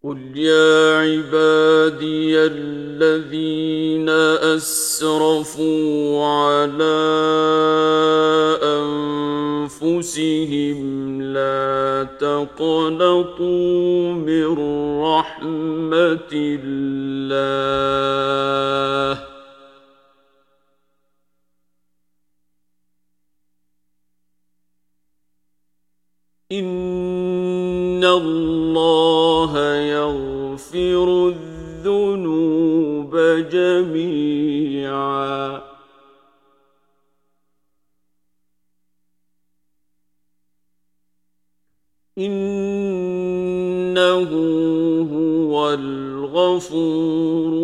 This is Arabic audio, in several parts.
قل يا عبادي الذين أسرفوا على أنفسهم لا تقنطوا من رحمة الله إن الله يغفر الذنوب جميعا إنه هو الغفور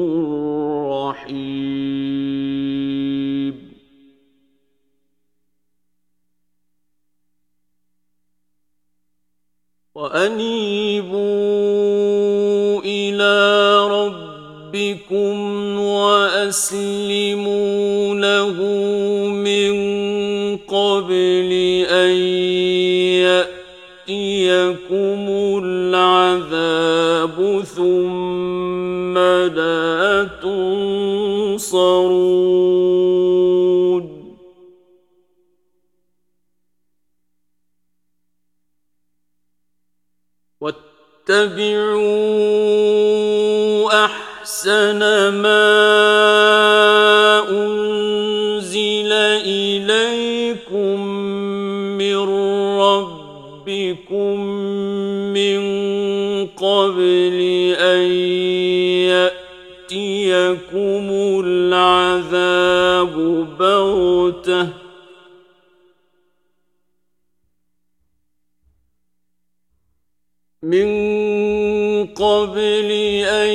الرحيم وأنيبوا إلى ربكم وأسلموا له من قبل أن يأتيكم العذاب ثم لا تنصرون واتبعوا أحسن ما أنزل إليكم من ربكم من قبل أن يأتيكم العذاب بغتة من قبل أن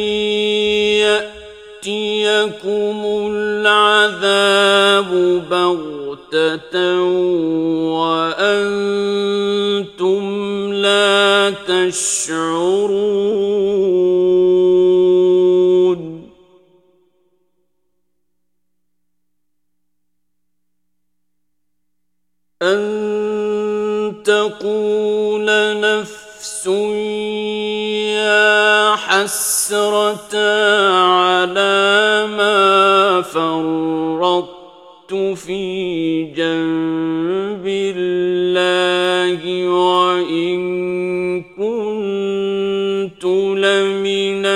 يأتيكم العذاب بغتة وأنتم لا تشعرون أن تقول نفس يا حسرة على ما فرطت في جنب الله وإن كنت لمن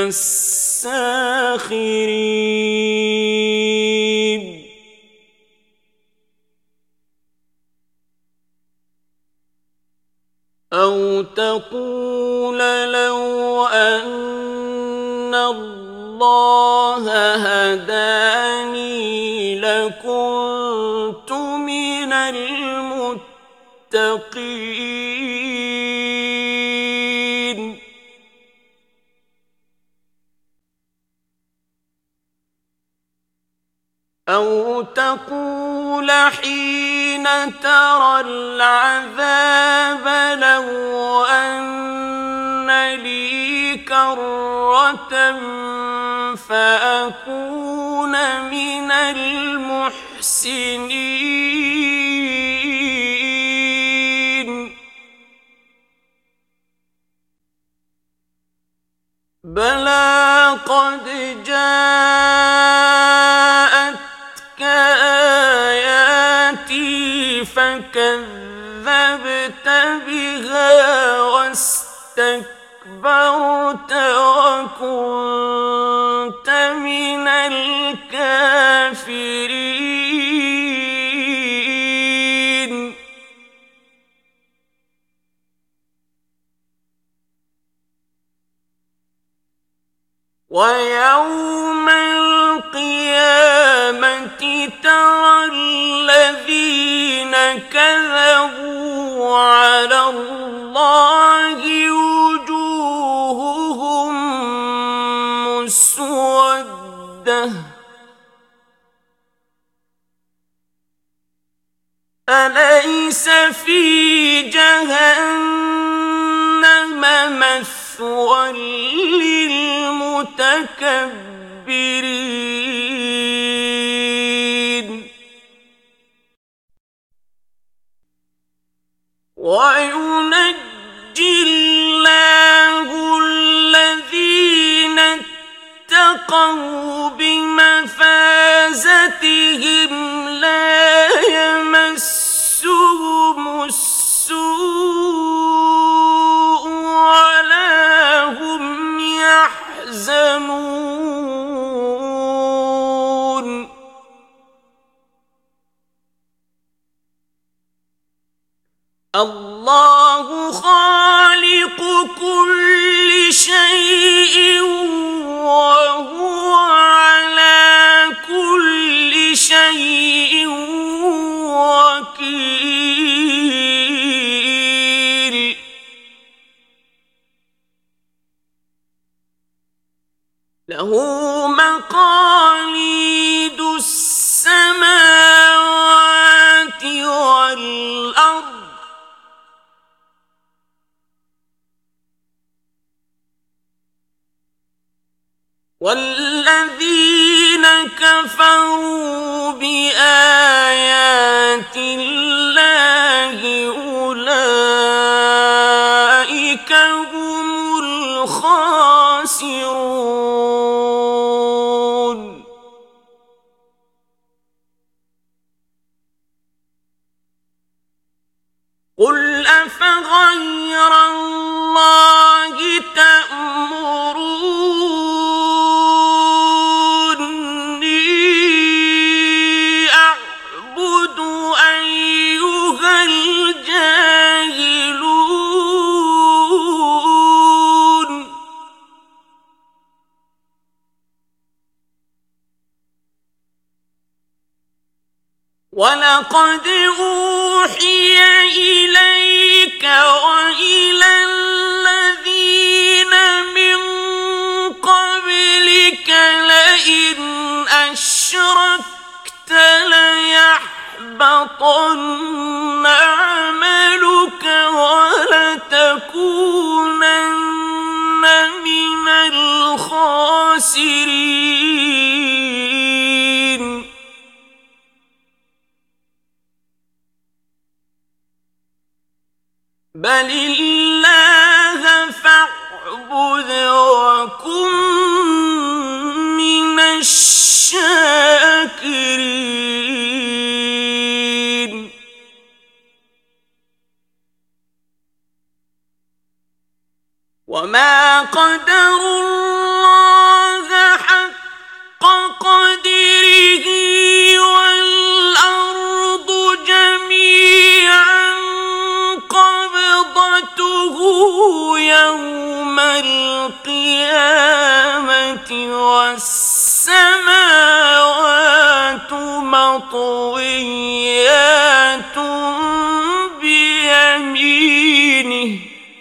الساخرين أو تقول لو أن الله هداني لكنت من المتقين أو تقول حين ترى العذاب لو أن لي كرة فأكون من المحسنين بلى قد جاءتك آياتي فكذبت بها واستكبرت وكنت من الكافرين ويوم القيامة ترى الذين كذبوا على الله وجوههم مسودة أليس في جهنم مثوى للمتكبرين وينجي الله له مقاليد السماوات والأرض والذين كفروا بآيات الله أولئك هم الخاسرون. قل أفغير الله تأمروني أعبد أيها الجاهلون. ولقد أوحي إليك وإلى الذين من قبلك لئن أشركت ليحبطن عملك ولتكونن من الخاسرين. بل الله فاعبد وكن من الشاكرين. وما قدروا الله حق قدره والأرض جميعا قبضته يوم القيامة والسماوات مطويات بيمينه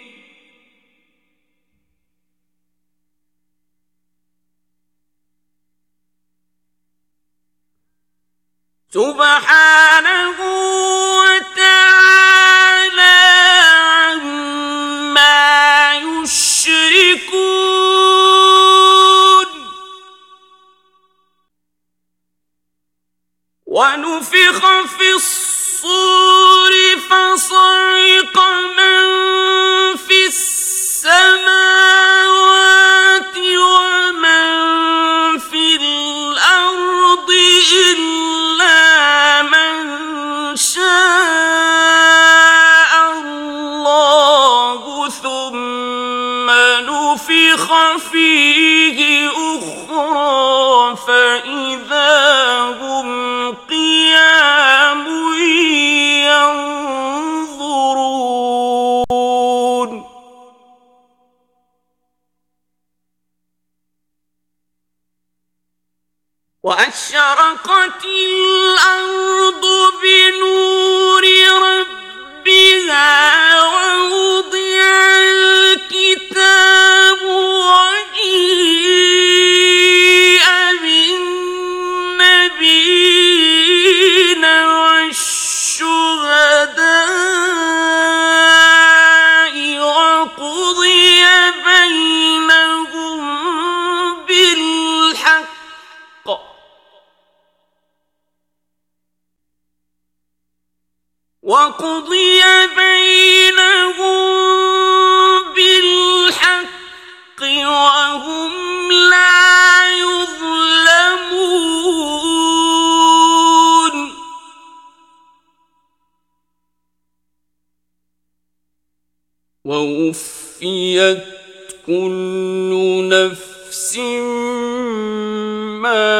سبحانه وتعالى عما يشركون. ونفخ في الصور فصعق من في السماوات ومن في الأرض إلا من شاء الله ثم نفخ فيه أخرى فإذا هم قيام ينظرون. وأشرقت الأرض بنور ربها ووضع الكتاب وجيء بالنبيين والشهداء وقضي بينهم بالحق وهم لا يظلمون. ووفيت كل نفس ما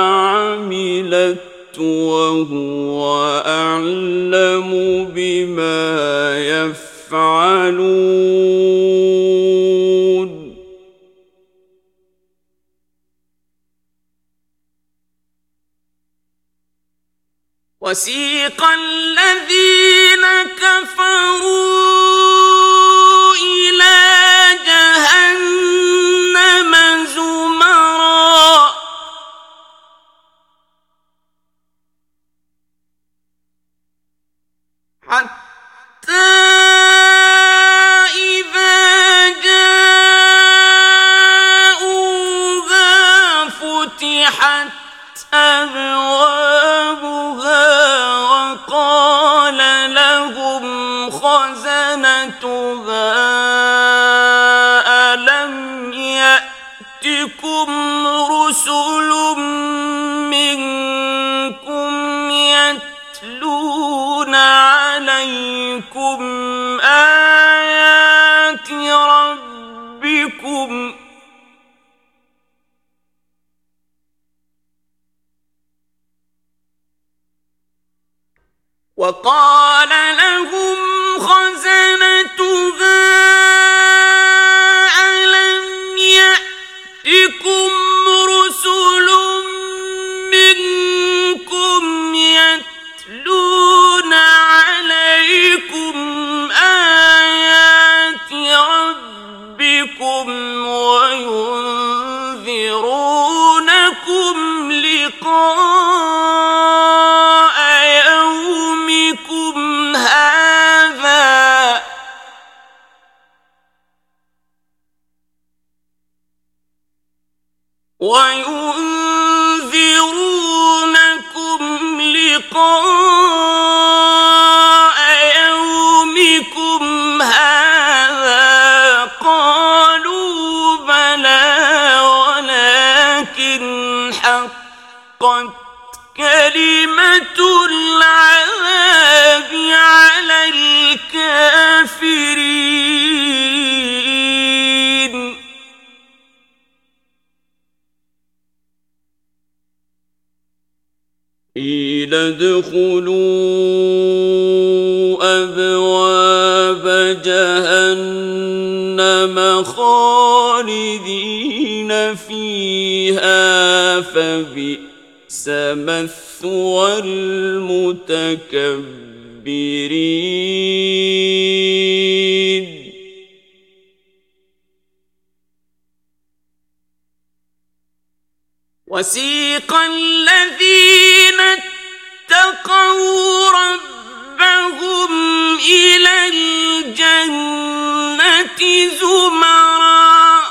عملت وهو أعلم بما يفعلون. وسيق الذين كفروا إلى جهنم زمرا رسل منكم يتلون عليكم آيات ربكم وقال لهم خزنتها ألم يأتكم رسل منكم يتلون عليكم آيات ربكم وينذرونكم لقاء يومكم هذا قالوا بلى ولكن حقت كلمة العذاب على الكافرين قيل ادخلوا أبواب جهنم خالدين فيها فبئس مثوى المتكبرين وسيق الذين اتقوا ربهم إلى الجنة زمرا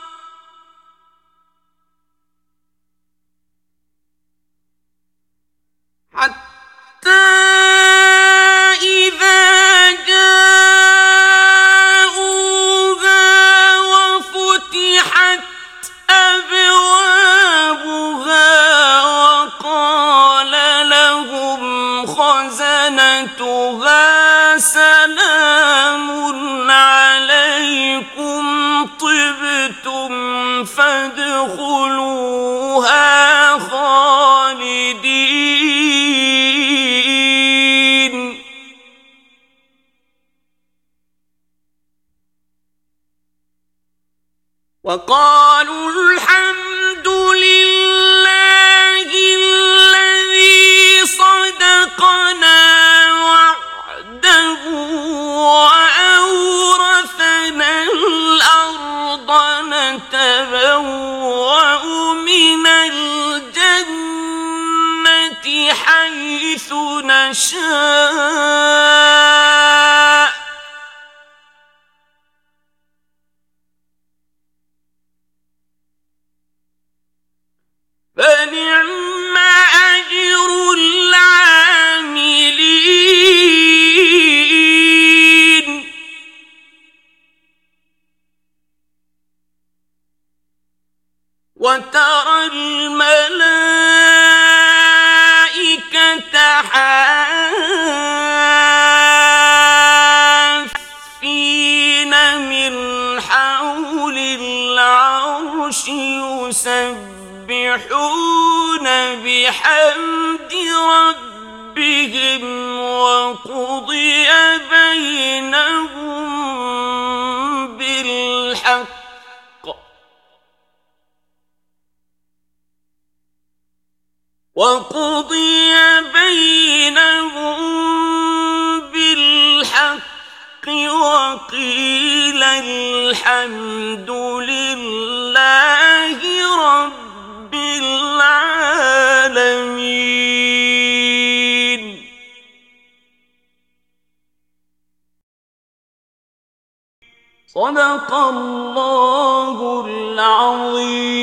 حتى إذا جاءوها وفتحت أبوابها وقال لهم خزنتها سلام عليكم طبتم فادخلوها خالدين وقالوا الحمد لله الذي صدقنا وعده وأورثنا الأرض نتبوأ من الجنة حيث نشاء فنعم أجر العاملين وترى الملائكة حافين من حول العرش يسبحون بحمد ربهم وقضي بينهم بالحق وقيل الحمد لله رب العالمين. صدق الله العظيم.